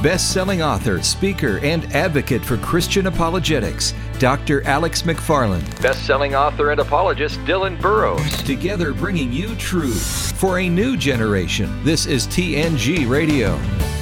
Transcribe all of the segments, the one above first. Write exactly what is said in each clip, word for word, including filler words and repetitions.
best-selling author, speaker, and advocate for Christian apologetics, Doctor Alex McFarland. Best-selling author and apologist, Dylan Burrows. Together bringing you truth for a new generation. This is T N G Radio.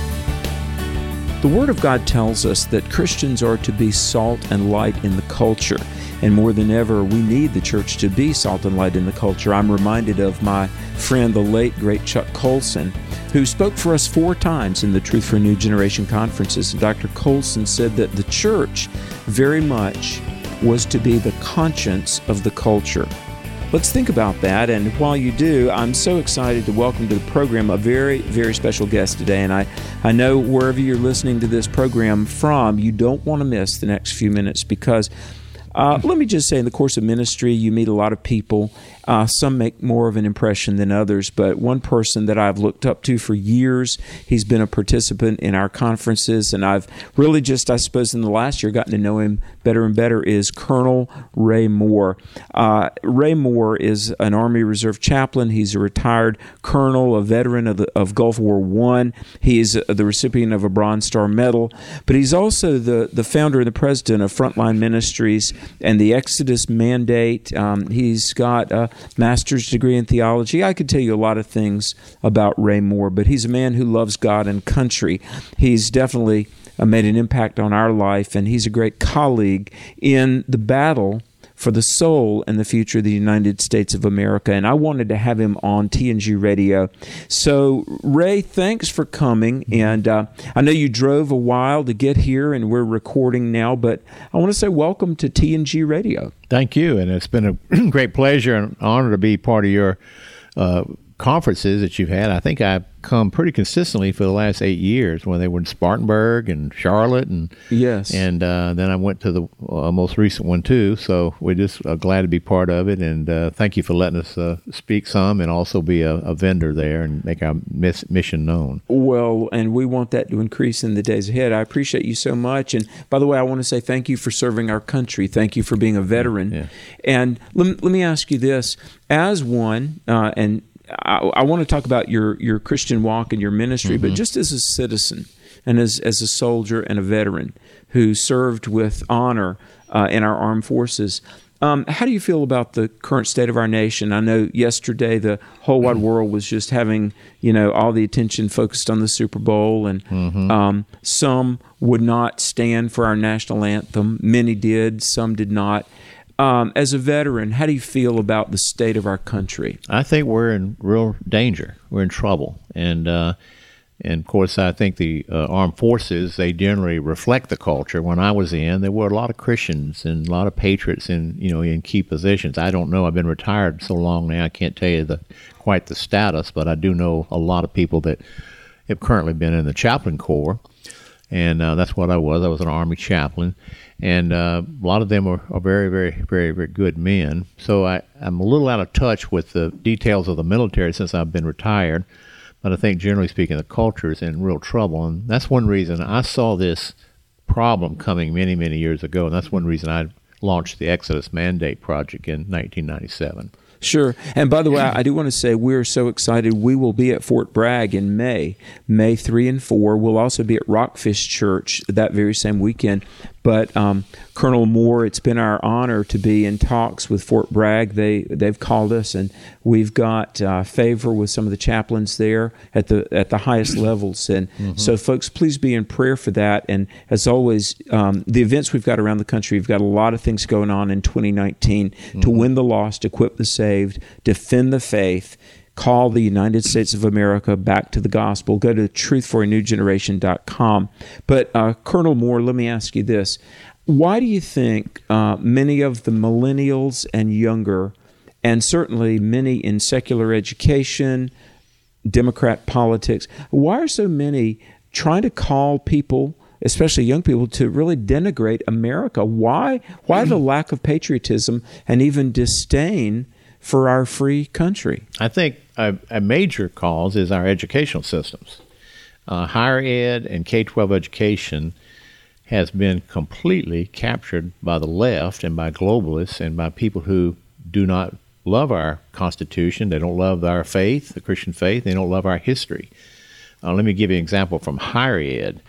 The Word of God tells us that Christians are to be salt and light in the culture. And more than ever, we need the church to be salt and light in the culture. I'm reminded of my friend, the late, great Chuck Colson, who spoke for us four times in the Truth for a New Generation conferences. And Doctor Colson said that the church very much was to be the conscience of the culture. Let's think about that, and while you do, I'm so excited to welcome to the program a very, very special guest today, and I, I know wherever you're listening to this program from, you don't want to miss the next few minutes because Uh, let me just say, in the course of ministry, you meet a lot of people. Uh, some make more of an impression than others, but one person that I've looked up to for years, he's been a participant in our conferences, and I've really just, I suppose, in the last year gotten to know him better and better, is Colonel Ray Moore. Uh, Ray Moore is an Army Reserve chaplain. He's a retired colonel, a veteran of, the, of Gulf War One. He is the recipient of a Bronze Star Medal, but he's also the, the founder and the president of Frontline Ministries and the Exodus Mandate. Um, he's got a master's degree in theology. I could tell you a lot of things about Ray Moore, but he's a man who loves God and country. He's definitely uh, made an impact on our life, and he's a great colleague in the battle for the soul and the future of the United States of America. And I wanted to have him on T N G Radio. So, Ray, thanks for coming. And uh, I know you drove a while to get here, and we're recording now, but I want to say welcome to T N G Radio. Thank you. And it's been a great pleasure and honor to be part of your uh, conferences that you've had. I think I've come pretty consistently for the last eight years when they were in Spartanburg and Charlotte, and yes, and uh, then I went to the uh, most recent one too. So we're just uh, glad to be part of it, and uh, thank you for letting us uh, speak some and also be a, a vendor there and make our miss, mission known. Well, and we want that to increase in the days ahead. I appreciate you so much, and by the way, I want to say thank you for serving our country. Thank you for being a veteran. Yeah. And let, let me ask you this: as one, uh, and I, I want to talk about your, your Christian walk and your ministry, mm-hmm. but just as a citizen and as, as a soldier and a veteran who served with honor uh, in our armed forces, um, how do you feel about the current state of our nation? I know yesterday the whole wide world was just having, you know, all the attention focused on the Super Bowl, and mm-hmm. um, some would not stand for our national anthem. Many did, some did not. Um, as a veteran, how do you feel about the state of our country? I think we're in real danger. We're in trouble. And, uh, and of course, I think the uh, armed forces, they generally reflect the culture. When I was in, there were a lot of Christians and a lot of patriots in, you know, in key positions. I don't know. I've been retired so long now, I can't tell you the quite the status, but I do know a lot of people that have currently been in the chaplain corps. And uh, that's what I was. I was an Army chaplain. And uh, a lot of them are, are very, very, very, very good men. So I, I'm a little out of touch with the details of the military since I've been retired. But I think, generally speaking, the culture is in real trouble. And that's one reason I saw this problem coming many, many years ago. And that's one reason I launched the Exodus Mandate Project in nineteen ninety-seven. Sure. And by the way, I do want to say we're so excited. We will be at Fort Bragg in May, May three and four. We'll also be at Rockfish Church that very same weekend. But um, Colonel Moore, it's been our honor to be in talks with Fort Bragg. They, they've called us, and we've got uh, favor with some of the chaplains there at the at the highest levels. And mm-hmm. so, folks, please be in prayer for that. And as always, um, the events we've got around the country, we've got a lot of things going on in twenty nineteen mm-hmm. to win the lost, equip the saved, defend the faith, call the United States of America back to the gospel. Go to truth for a new generation dot com. But uh, Colonel Moore, let me ask you this. Why do you think uh, many of the millennials and younger, and certainly many in secular education, Democrat politics, why are so many trying to call people, especially young people, to really denigrate America? Why, why the lack of patriotism and even disdain for our free country? I think a, a major cause is our educational systems. Uh, higher ed and K twelve education has been completely captured by the left and by globalists and by people who do not love our Constitution. They don't love our faith, the Christian faith. They don't love our history. Uh, let me give you an example from higher ed.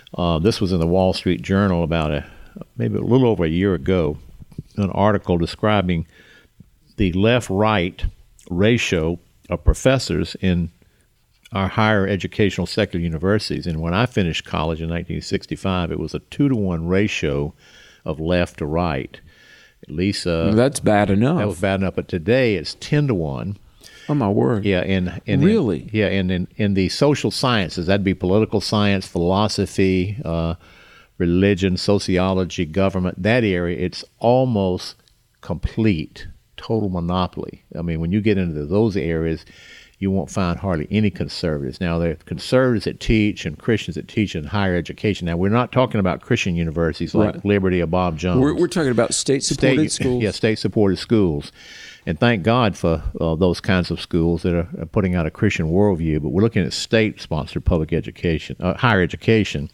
Uh, this was in the Wall Street Journal about a maybe a little over a year ago, an article describing the left-right ratio of professors in our higher educational secular universities. And when I finished college in nineteen sixty-five, it was a two to one ratio of left to right. At least uh, that's bad enough. That was bad enough. But today it's ten to one. Oh my word! Yeah, and, and really, in, yeah, and in, in the social sciences, that'd be political science, philosophy, uh, religion, sociology, government. That area, it's almost complete, total monopoly. I mean, when you get into those areas, you won't find hardly any conservatives. Now, there are conservatives that teach and Christians that teach in higher education. Now, we're not talking about Christian universities like right. Liberty or Bob Jones. We're, we're talking about state-supported state, schools. Yeah, state-supported schools. And thank God for uh, those kinds of schools that are, are putting out a Christian worldview. But we're looking at state-sponsored public education, uh, higher education.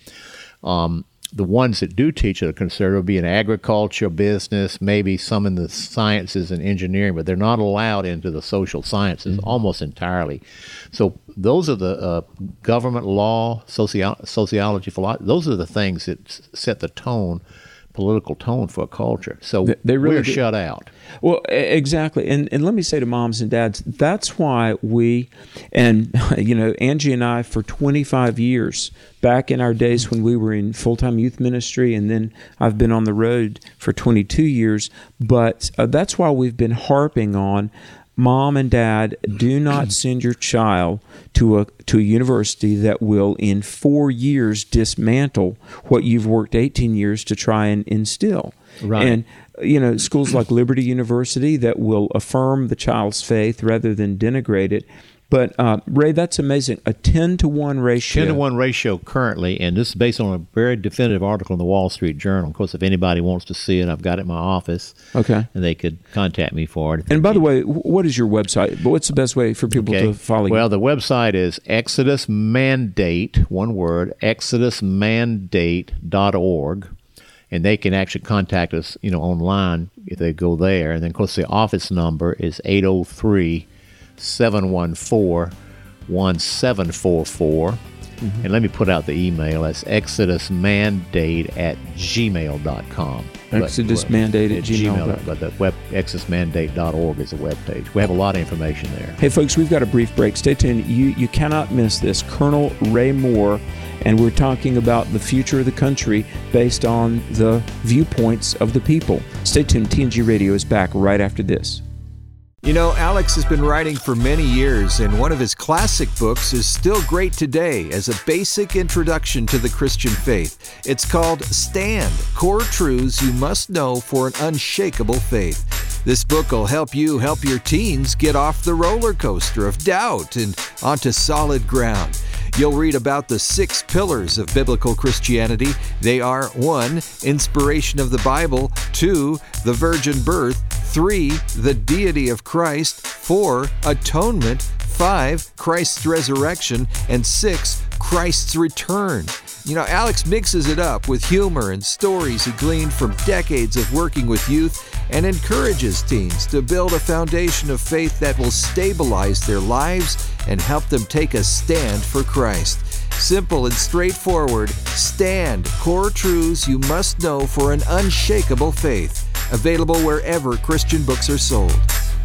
Um, the ones that do teach that are conservative will be in agriculture, business, maybe some in the sciences and engineering, but they're not allowed into the social sciences mm-hmm. almost entirely. So those are the uh, government, law, socio- sociology, philosophy. Those are the things that s- set the tone, political tone for a culture. So they, they really we're do. shut out. Well, exactly. And and let me say to moms and dads, that's why we, and, you know, Angie and I, for twenty-five years, back in our days when we were in full-time youth ministry, and then I've been on the road for twenty-two years, but uh, that's why we've been harping on, Mom and Dad, do not send your child to a to a university that will, in four years, dismantle what you've worked eighteen years to try and instill. Right. And, you know, schools like Liberty University that will affirm the child's faith rather than denigrate it. But, uh, Ray, that's amazing. A ten to one ratio. ten to one ratio currently, and this is based on a very definitive article in the Wall Street Journal. Of course, if anybody wants to see it, I've got it in my office. Okay. And they could contact me for it. And by the way, what is your website? What's the best way for people okay. to follow you? Well, the website is Exodus Mandate, one word, exodus mandate dot org. And they can actually contact us, you know, online if they go there. And then, of course, the office number is eight oh three, seven one four, one seven four four. Mm-hmm. And let me put out the email. That's exodusmandate at gmail dot com. Exodusmandate at gmail dot com. But the web, exodus mandate dot org is a web page. We have a lot of information there. Hey, folks, we've got a brief break. Stay tuned. You, you cannot miss this. Colonel Ray Moore. And we're talking about the future of the country based on the viewpoints of the people. Stay tuned. T N G Radio is back right after this. You know, Alex has been writing for many years, and one of his classic books is still great today as a basic introduction to the Christian faith. It's called Stand, Core Truths You Must Know for an Unshakable Faith. This book will help you help your teens get off the roller coaster of doubt and onto solid ground. You'll read about the six pillars of biblical Christianity. They are one, inspiration of the Bible, two, the virgin birth, three, the deity of Christ, four, atonement, five, Christ's resurrection, and six, Christ's return. You know, Alex mixes it up with humor and stories he gleaned from decades of working with youth and encourages teens to build a foundation of faith that will stabilize their lives and help them take a stand for Christ. Simple and straightforward, Stand, Core Truths You Must Know for an Unshakable Faith. Available wherever Christian books are sold.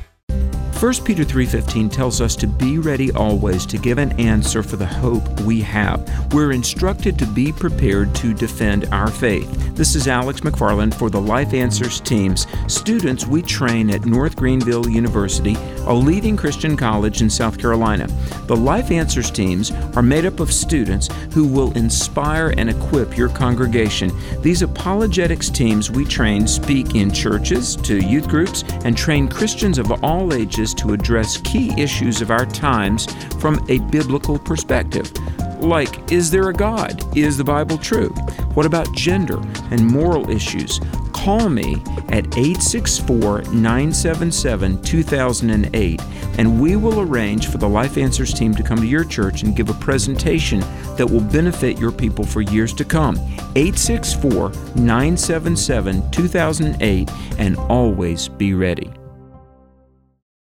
First Peter three fifteen tells us to be ready always to give an answer for the hope we have. We're instructed to be prepared to defend our faith. This is Alex McFarland for the Life Answers teams, students we train at North Greenville University, a leading Christian college in South Carolina. The Life Answers teams are made up of students who will inspire and equip your congregation. These apologetics teams we train speak in churches, to youth groups, and train Christians of all ages to address key issues of our times from a biblical perspective. Like, is there a God? Is the Bible true? What about gender and moral issues? Call me at eight six four, nine seven seven, two thousand eight and we will arrange for the Life Answers team to come to your church and give a presentation that will benefit your people for years to come. eight six four, nine seven seven, two thousand eight and always be ready.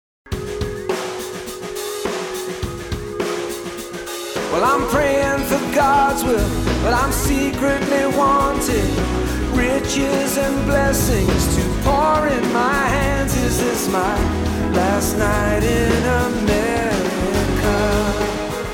Well, I'm praying for God's will, but I'm secretly wanting riches and blessings to pour in my hands. Is this my last night in America?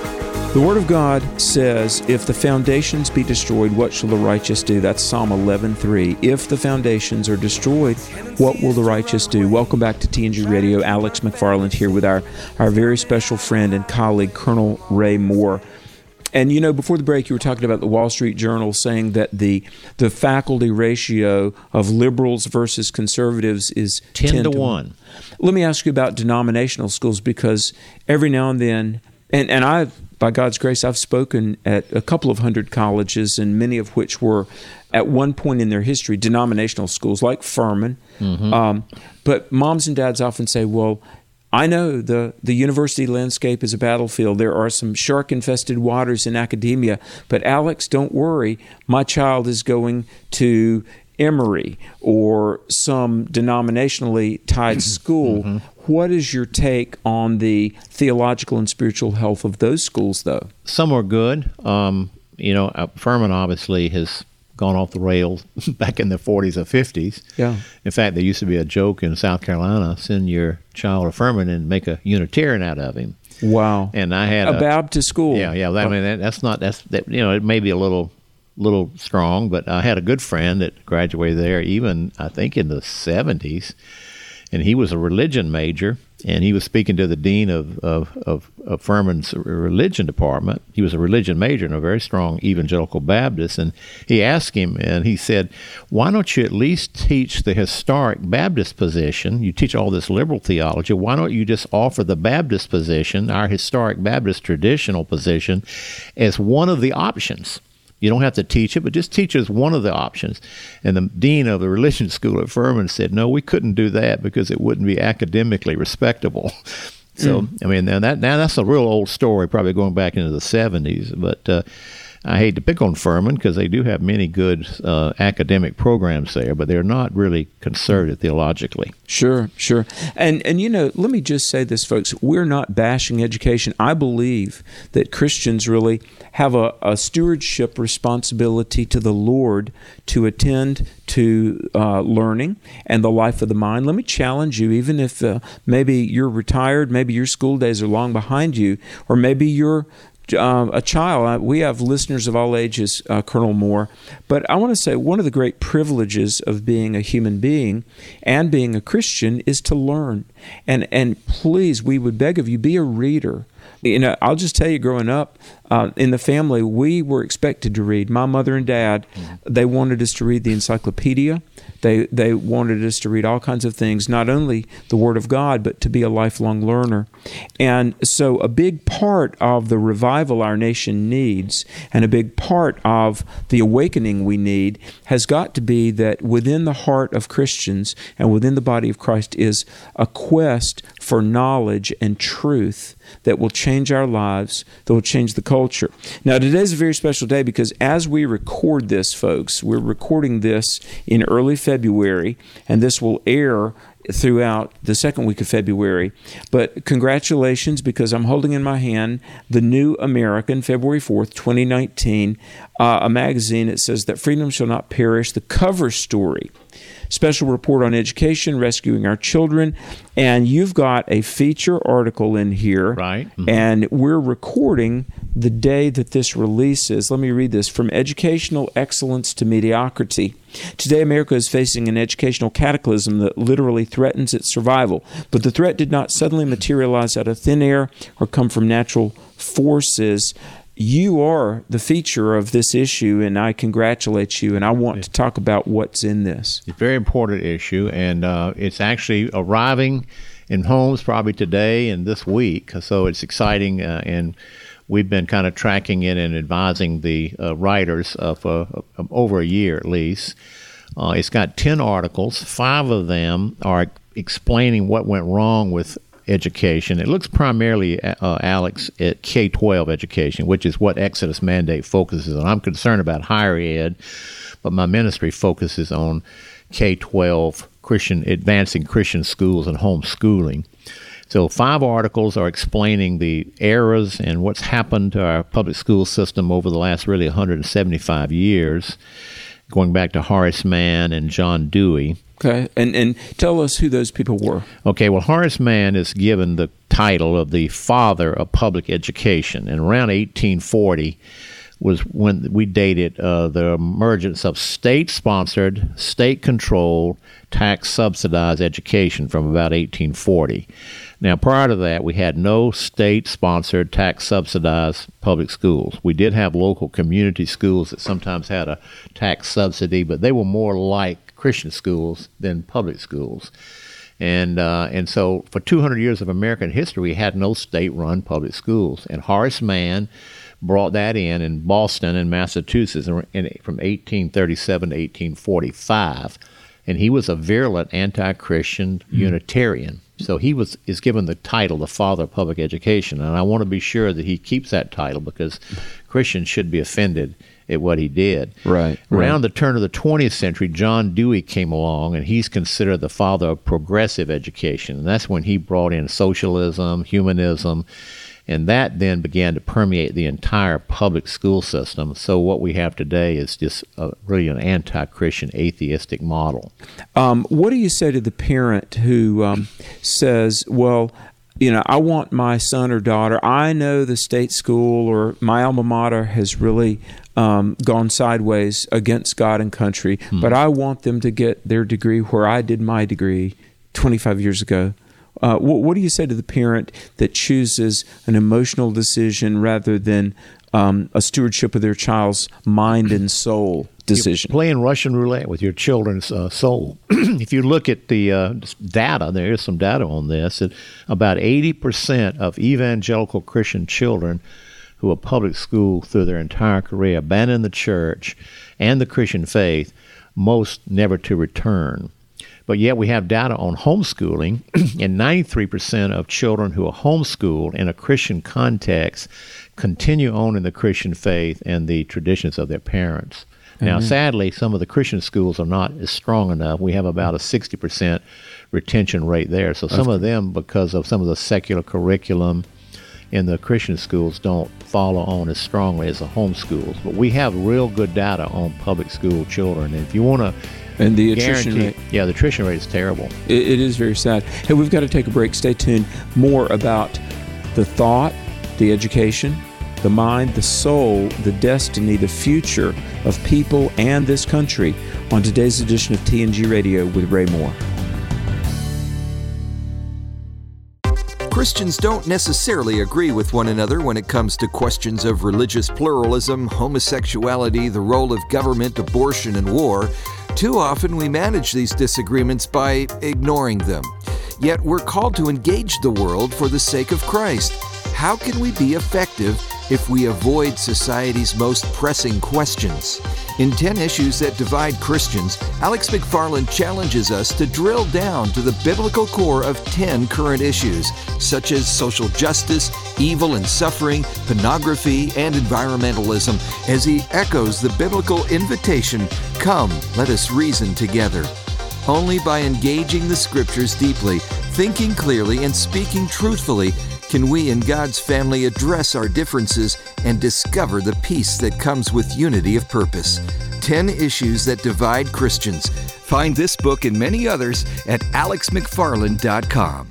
The Word of God says, if the foundations be destroyed, what shall the righteous do? That's Psalm eleven three. If the foundations are destroyed, what will the righteous do? Welcome back to T N G Radio. Alex McFarland here with our, our very special friend and colleague, Colonel Ray Moore. And, you know, before the break, you were talking about the Wall Street Journal saying that the the faculty ratio of liberals versus conservatives is ten to one. Let me ask you about denominational schools, because every now and then, and, and I, by God's grace, I've spoken at a couple of hundred colleges, and many of which were, at one point in their history, denominational schools, like Furman. Mm-hmm. Um, but moms and dads often say, well, I know the, the university landscape is a battlefield. There are some shark-infested waters in academia. But Alex, don't worry. My child is going to Emory or some denominationally tied school. Mm-hmm. What is your take on the theological and spiritual health of those schools, though? Some are good. Um, you know, uh, Furman obviously has gone off the rails back in the forties or fifties. Yeah. In fact, there used to be a joke in South Carolina: send your child to Furman and make a Unitarian out of him. Wow. And I had a, a Baptist school. Yeah, yeah. I mean, that, that's not that's that. You know, it may be a little, little strong, but I had a good friend that graduated there, even I think in the seventies, and he was a religion major. And he was speaking to the dean of, of, of, of Furman's religion department. He was a religion major and a very strong evangelical Baptist. And he asked him, and he said, why don't you at least teach the historic Baptist position? You teach all this liberal theology. Why don't you just offer the Baptist position, our historic Baptist traditional position, as one of the options? You don't have to teach it, but just teach it as one of the options. And the dean of the religion school at Furman said, no, we couldn't do that because it wouldn't be academically respectable. So, mm. I mean, now, that, now that's a real old story, probably going back into the seventies. But uh, I hate to pick on Furman because they do have many good uh, academic programs there, but they're not really conservative theologically. Sure, sure. And, and you know, let me just say this, folks. We're not bashing education. I believe that Christians really have a, a stewardship responsibility to the Lord to attend to uh, learning and the life of the mind. Let me challenge you, even if uh, maybe you're retired, maybe your school days are long behind you, or maybe you're Uh, a child. We have listeners of all ages, uh, Colonel Moore. But I want to say one of the great privileges of being a human being and being a Christian is to learn. And and please, we would beg of you, be a reader. You know, I'll just tell you, growing up uh, in the family, we were expected to read. My mother and dad, mm-hmm. they wanted us to read the encyclopedia. They they wanted us to read all kinds of things, not only the Word of God, but to be a lifelong learner. And so a big part of the revival our nation needs, and a big part of the awakening we need, has got to be that within the heart of Christians and within the body of Christ is a quest for knowledge and truth that will change our lives, that will change the culture. Now, today's a very special day because as we record this, folks, we're recording this in early February, and this will air throughout the second week of February. But congratulations, because I'm holding in my hand the New American, February fourth, twenty nineteen, uh, a magazine that says that freedom shall not perish, the cover story. Special report on education, rescuing our children, and you've got a feature article in here. Right. Mm-hmm. And we're recording the day that this releases. Let me read this. From educational excellence to mediocrity. Today, America is facing an educational cataclysm that literally threatens its survival. But the threat did not suddenly materialize out of thin air or come from natural forces. You are the feature of this issue, and I congratulate you, and I want to talk about what's in this. It's a very important issue, and uh, it's actually arriving in homes probably today and this week, so it's exciting, uh, and we've been kind of tracking it and advising the uh, writers uh, for uh, over a year at least. Uh, it's got ten articles. Five of them are explaining what went wrong with education. It looks primarily, uh, Alex, at K twelve education, which is what Exodus Mandate focuses on. I'm concerned about higher ed, but my ministry focuses on K twelve, Christian, advancing Christian schools and homeschooling. So five articles are explaining the errors and what's happened to our public school system over the last really one hundred seventy-five years, going back to Horace Mann and John Dewey. Okay, and and tell us who those people were. Okay, well, Horace Mann is given the title of the father of public education, and around eighteen forty was when we dated uh, the emergence of state-sponsored, state-controlled, tax-subsidized education from about eighteen forty. Now, prior to that, we had no state-sponsored, tax-subsidized public schools. We did have local community schools that sometimes had a tax subsidy, but they were more like Christian schools than public schools. And uh, and so for two hundred years of American history, we had no state-run public schools. And Horace Mann brought that in in Boston and Massachusetts in, in, from eighteen thirty-seven to eighteen forty-five. And he was a virulent anti-Christian mm-hmm. Unitarian. So he was is given the title, the father of public education. And I want to be sure that he keeps that title because Christians should be offended at what he did. Right. Around right. the turn of the twentieth century, John Dewey came along, and he's considered the father of progressive education. And that's when he brought in socialism, humanism, and that then began to permeate the entire public school system. So what we have today is just a, really an anti-Christian, atheistic model. Um, what do you say to the parent who um, says, well, you know, I want my son or daughter, I know the state school or my alma mater has really um, gone sideways against God and country, hmm. but I want them to get their degree where I did my degree twenty-five years ago. Uh, what, what do you say to the parent that chooses an emotional decision rather than um, a stewardship of their child's mind and soul decision? You're playing Russian roulette with your children's uh, soul. If you look at the uh, data, there is some data on this, that about eighty percent of evangelical Christian children who are public school through their entire career abandon the church and the Christian faith, most never to return. But yet we have data on homeschooling, and ninety-three percent of children who are homeschooled in a Christian context continue on in the Christian faith and the traditions of their parents. Mm-hmm. Now, sadly, some of the Christian schools are not as strong enough. We have about a sixty percent retention rate there. So some of them, because of some of the secular curriculum in the Christian schools, don't follow on as strongly as the homeschools. But we have real good data on public school children. And if you want to And the attrition Guaranteed. rate. Yeah, the attrition rate is terrible. It, it is very sad. Hey, we've got to take a break. Stay tuned. More about the thought, the education, the mind, the soul, the destiny, the future of people and this country on today's edition of T N G Radio with Ray Moore. Christians don't necessarily agree with one another when it comes to questions of religious pluralism, homosexuality, the role of government, abortion, and war. Too often we manage these disagreements by ignoring them. Yet we're called to engage the world for the sake of Christ. How can we be effective if we avoid society's most pressing questions? In ten Issues That Divide Christians, Alex McFarland challenges us to drill down to the biblical core of ten current issues, such as social justice, evil and suffering, pornography, and environmentalism, as he echoes the biblical invitation, "Come, let us reason together." Only by engaging the Scriptures deeply, thinking clearly, and speaking truthfully can we in God's family address our differences and discover the peace that comes with unity of purpose. ten Issues That Divide Christians. Find this book and many others at alex mcfarland dot com.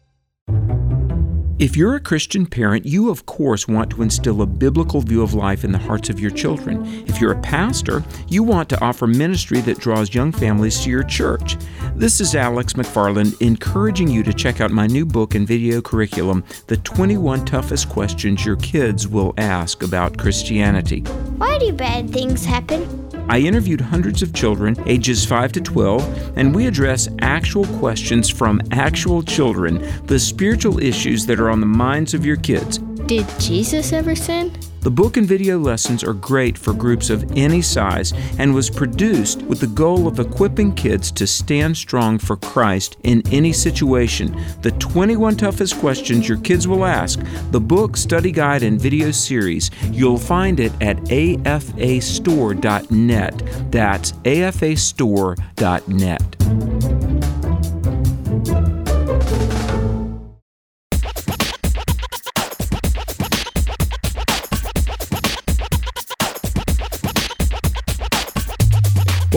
If you're a Christian parent, you of course want to instill a biblical view of life in the hearts of your children. If you're a pastor, you want to offer ministry that draws young families to your church. This is Alex McFarland encouraging you to check out my new book and video curriculum, The twenty-one Toughest Questions Your Kids Will Ask About Christianity. Why do bad things happen? I interviewed hundreds of children, ages five to twelve, and we address actual questions from actual children, the spiritual issues that are on the minds of your kids. Did Jesus ever sin? The book and video lessons are great for groups of any size and was produced with the goal of equipping kids to stand strong for Christ in any situation. The twenty-one Toughest Questions Your Kids Will Ask, the book, study guide, and video series. You'll find it at a f a store dot net. That's a f a store dot net.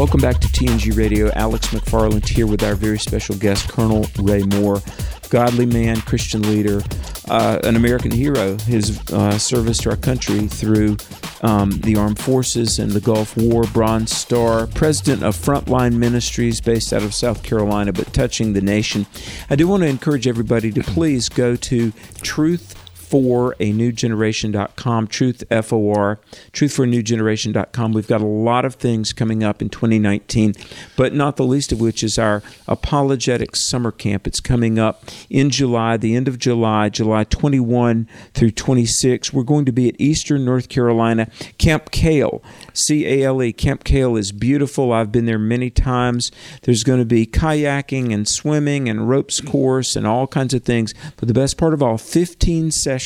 Welcome back to T N G Radio. Alex McFarland here with our very special guest, Colonel Ray Moore. Godly man, Christian leader, uh, an American hero. His uh, service to our country through um, the armed forces and the Gulf War, Bronze Star, president of Frontline Ministries based out of South Carolina, but touching the nation. I do want to encourage everybody to please go to truth for a new generation dot com, Truth, F O R, truth for a new generation dot com. We've got a lot of things coming up in twenty nineteen, but not the least of which is our Apologetics Summer Camp. It's coming up in July, the end of July, July twenty-first through twenty-sixth. We're going to be at Eastern North Carolina, Camp Cale, C A L E. Camp Cale is beautiful. I've been there many times. There's going to be kayaking and swimming and ropes course and all kinds of things. But the best part of all, fifteen sessions.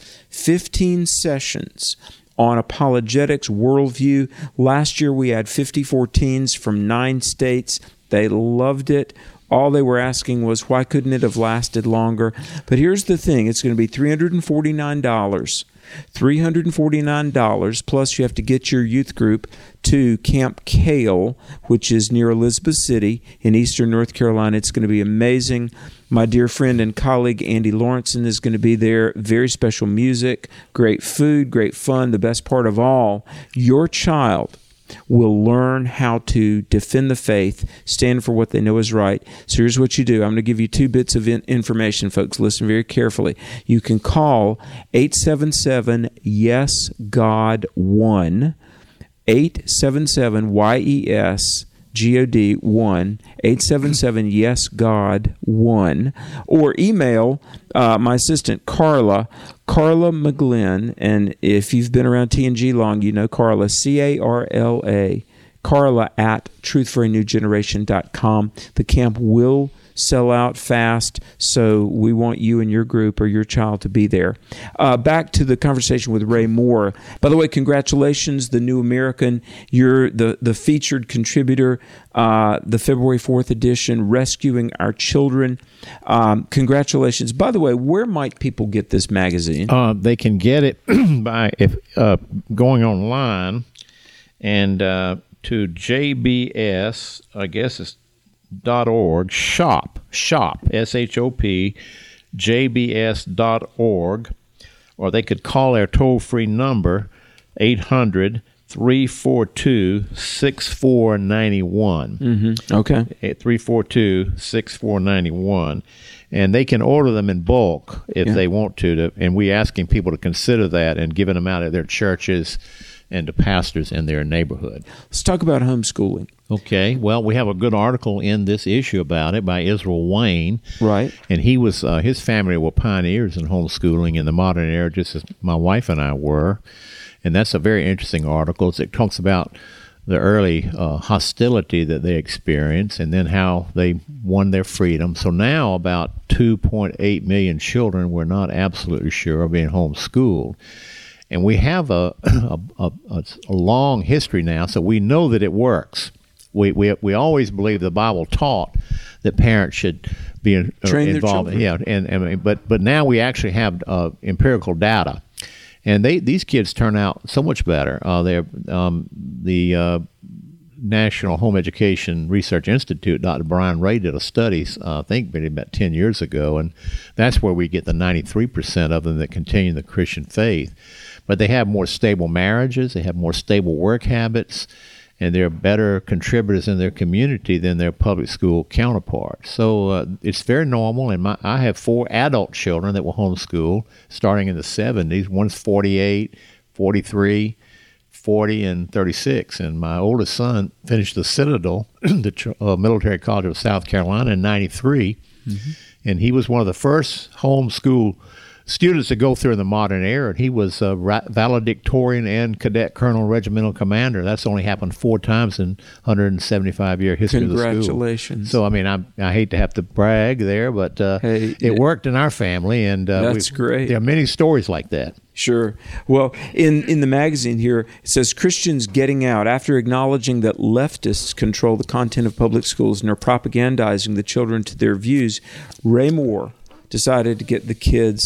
fifteen sessions on apologetics, worldview. Last year we had fifty-four teens from nine states. They loved it. All they were asking was, why couldn't it have lasted longer? But here's the thing. It's going to be three hundred forty-nine dollars. three hundred forty-nine dollars, plus you have to get your youth group to Camp Cale, which is near Elizabeth City in Eastern North Carolina. It's going to be amazing. My dear friend and colleague Andy Lawrenson is going to be there. Very special music, great food, great fun. The best part of all, your child will learn how to defend the faith, stand for what they know is right. So here's what you do. I'm going to give you two bits of in- information, folks. Listen very carefully. You can call eight seven seven, yes God one, eight seven seven, Y E S G O D one, eight seven seven, yes God one, or email uh, my assistant, Carla, Carla McGlynn, and if you've been around T N G long, you know Carla, C A R L A, Carla at truth for a new generation dot com. The camp will sell out fast, so we want you and your group or your child to be there. Uh, back to the conversation with Ray Moore. By the way, congratulations, the New American. You're the, the featured contributor, uh, the February fourth edition, Rescuing Our Children. Um, congratulations. By the way, where might people get this magazine? Uh, they can get it by if uh, going online and uh, to J B S, I guess it's dot org, shop, shop, S H O P, J B S dot org, or they could call their toll-free number, eight hundred, three four two, six four nine one. Mm-hmm. Okay. three four two, six four nine one. And they can order them in bulk if yeah. they want to, to, and we're asking people to consider that and giving them out at their churches and to pastors in their neighborhood. Let's talk about homeschooling. Okay. Well, we have a good article in this issue about it by Israel Wayne. Right. And he was, uh, his family were pioneers in homeschooling in the modern era, just as my wife and I were. And that's a very interesting article. It talks about the early uh, hostility that they experienced and then how they won their freedom. So now about two point eight million children, we're not absolutely sure, are being homeschooled. And we have a a, a a long history now, so we know that it works. We we we always believe the Bible taught that parents should be in, uh, Train involved. Their children. Yeah, and, and but but now we actually have uh, empirical data, and they these kids turn out so much better. Uh, they're um, the uh, National Home Education Research Institute, Doctor Brian Ray did a study, uh, I think maybe about ten years ago, and that's where we get the ninety-three percent of them that continue the Christian faith. But they have more stable marriages, they have more stable work habits, and they're better contributors in their community than their public school counterparts. So uh, it's very normal, and my, I have four adult children that were homeschooled starting in the seventies. One's forty-eight, forty-three, forty, and thirty-six. And my oldest son finished the Citadel, the uh, Military College of South Carolina, in ninety-three, mm-hmm. and he was one of the first homeschool students to go through in the modern era, and he was a valedictorian and cadet colonel regimental commander. That's only happened four times in one hundred seventy-five year history of the school. Congratulations. So, I mean, I I hate to have to brag there, but uh, hey, it worked in our family, and uh, that's great. There are many stories like that. Sure. Well, in, in the magazine here, it says Christians getting out after acknowledging that leftists control the content of public schools and are propagandizing the children to their views. Ray Moore decided to get the kids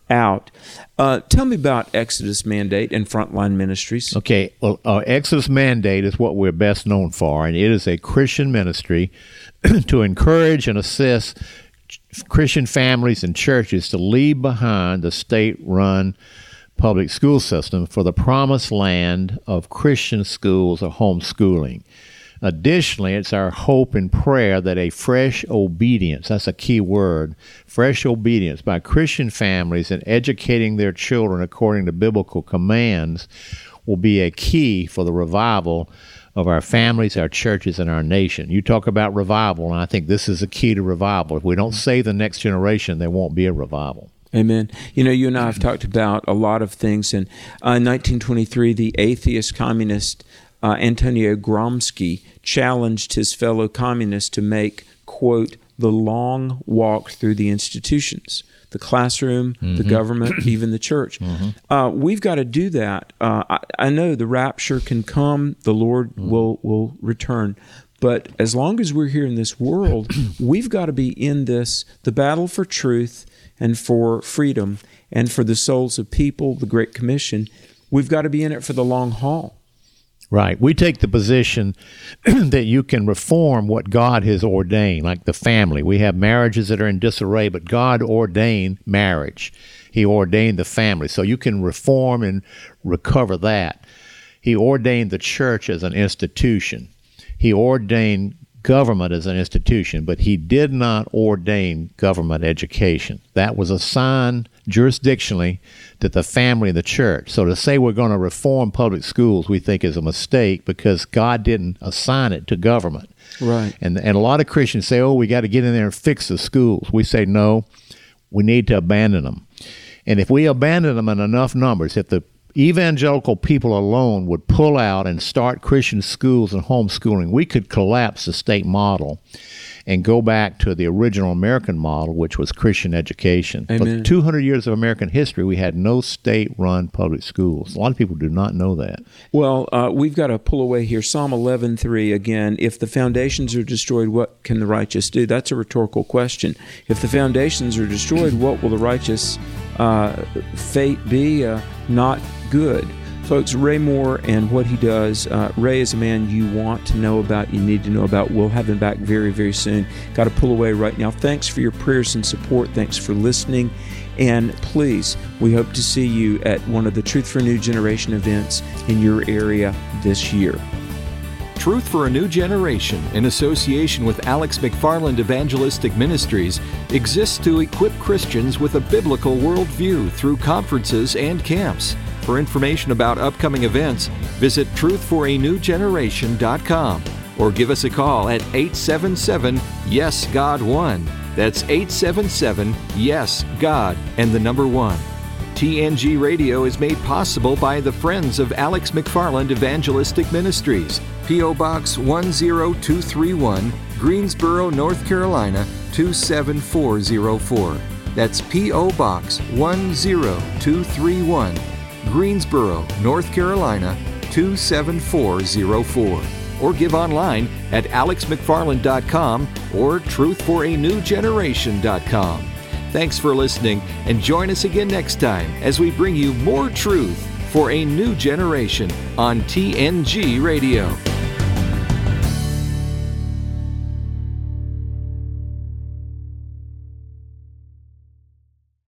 out. Uh, tell me about Exodus Mandate and Frontline Ministries. Okay, well, uh, Exodus Mandate is what we're best known for, and it is a Christian ministry to encourage and assist Christian families and churches to leave behind the state-run public school system for the promised land of Christian schools or homeschooling. Additionally, it's our hope and prayer that a fresh obedience, that's a key word, fresh obedience by Christian families in educating their children according to biblical commands will be a key for the revival of our families, our churches, and our nation. You talk about revival, and I think this is a key to revival. If we don't save the next generation, there won't be a revival. Amen. You know, you and I have talked about a lot of things. And uh, in nineteen twenty-three, the atheist communist uh, Antonio Gramsci challenged his fellow communists to make, quote, the long walk through the institutions, the classroom, mm-hmm. the government, even the church. Mm-hmm. Uh, we've got to do that. Uh, I, I know the rapture can come, the Lord mm-hmm. will, will return. But as long as we're here in this world, we've got to be in this, the battle for truth and for freedom and for the souls of people, the Great Commission. We've got to be in it for the long haul. Right. We take the position that you can reform what God has ordained, like the family. We have marriages that are in disarray, but God ordained marriage. He ordained the family. So you can reform and recover that. He ordained the church as an institution. He ordained government as an institution, but he did not ordain government education. That was assigned jurisdictionally to the family and the church. So to say we're going to reform public schools, we think is a mistake because God didn't assign it to government. Right. And and a lot of Christians say, oh, we got to get in there and fix the schools. We say, no, we need to abandon them. And if we abandon them in enough numbers, if the evangelical people alone would pull out and start Christian schools and homeschooling, we could collapse the state model and go back to the original American model, which was Christian education. Amen. For two hundred years of American history, we had no state-run public schools. A lot of people do not know that. Well, uh, we've got to pull away here. Psalm eleven three, again, if the foundations are destroyed, what can the righteous do? That's a rhetorical question. If the foundations are destroyed, what will the righteous uh, fate be? Uh, not good. Folks, Ray Moore and what he does, uh, Ray is a man you want to know about, you need to know about. We'll have him back very, very soon. Got to pull away right now. Thanks for your prayers and support. Thanks for listening. And please, we hope to see you at one of the Truth for a New Generation events in your area this year. Truth for a New Generation, in association with Alex McFarland Evangelistic Ministries, exists to equip Christians with a biblical worldview through conferences and camps. For information about upcoming events, visit truth for a new generation dot com or give us a call at eight seven seven, yes God one. That's eight seven seven, yes God, and the number one. T N G Radio is made possible by the Friends of Alex McFarland Evangelistic Ministries, P O. Box one zero two three one, Greensboro, North Carolina two seven four zero four. That's P O. Box one zero two three one, Greensboro, North Carolina two seven four zero four. Or give online at alex mcfarland dot com or truth for a new generation dot com. Thanks for listening, and join us again next time as we bring you more truth for a new generation on T N G Radio.